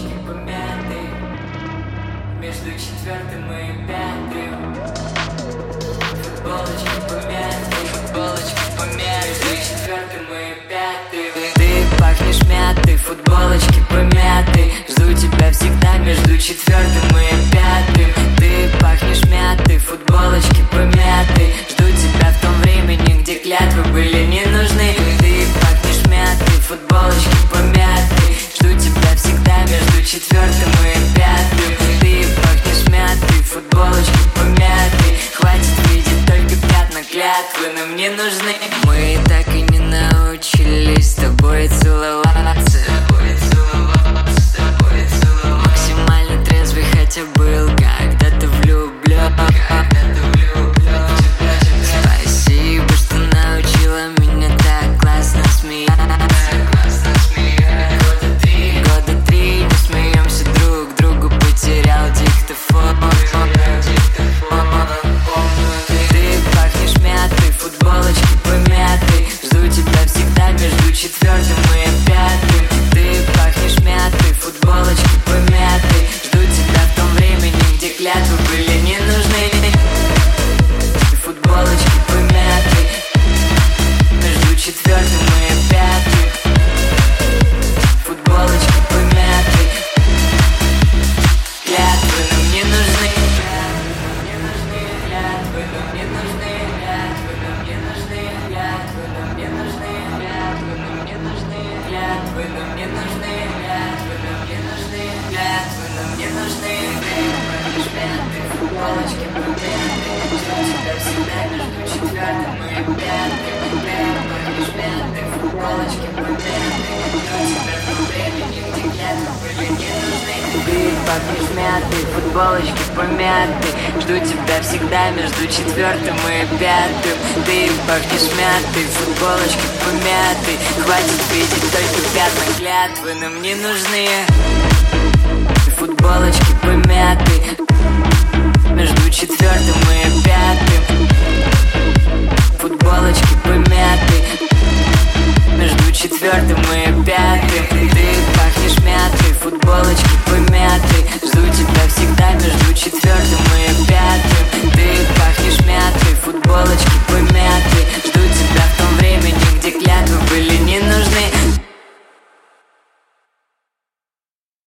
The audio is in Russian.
Футболочки помяты между четвертым и пятым. Футболочки помяты между четвертым и пятым. Ты пахнешь мятой, футболочки помяты. Жду тебя всегда между четвертым и пятым. Ты пахнешь мятой, футболочки помяты. Жду тебя в том времени, где клятвы были не нужны. Ты пахнешь мятой, футболочки помяты. Жду тебя всегда между четвертым и пятым. Ты пахнешь мятой, футболочки помяты. Хватит видеть только пятна, клятвы нам не нужны. Мы так и не научились с тобой целоваться. Максимально трезвый, хотя был когда-то влюблен. Спасибо, что научила меня так классно смеяться. Года три не смеемся друг другу, потерял диктофон. Ты пахнешь мятой, футболочки помятой. Жду тебя всегда между четвертым и пятым. Ты пахнешь мятой, футболочки помятой. Жду тебя в том времени, где клятвы были не нужны. Футболочки помятой между четвертым и пятым. Футболочки помятой. Клятвы нам не нужны. Клятвы нам не нужны. Клятвы нам не нужны. Клятвы нам не нужны. Клятвы нам не нужны. Клятвы нам не нужны. Клятвы нам не нужны. Клятвы нам не нужны. Футболочки помятой. Жду тебя всегда между четвертым и пятым. Футболочки помятой. Жду тебя в том времени, где клятвы были не нужны. Ты пахнешь мятой, футболочки помятой. Жду тебя всегда между четвертым и пятым. Ты пахнешь мятой, футболочки помятой. Хватит видеть только пятна, клятвы нам не нужны. Футболочки помятой между четвертым и пятым.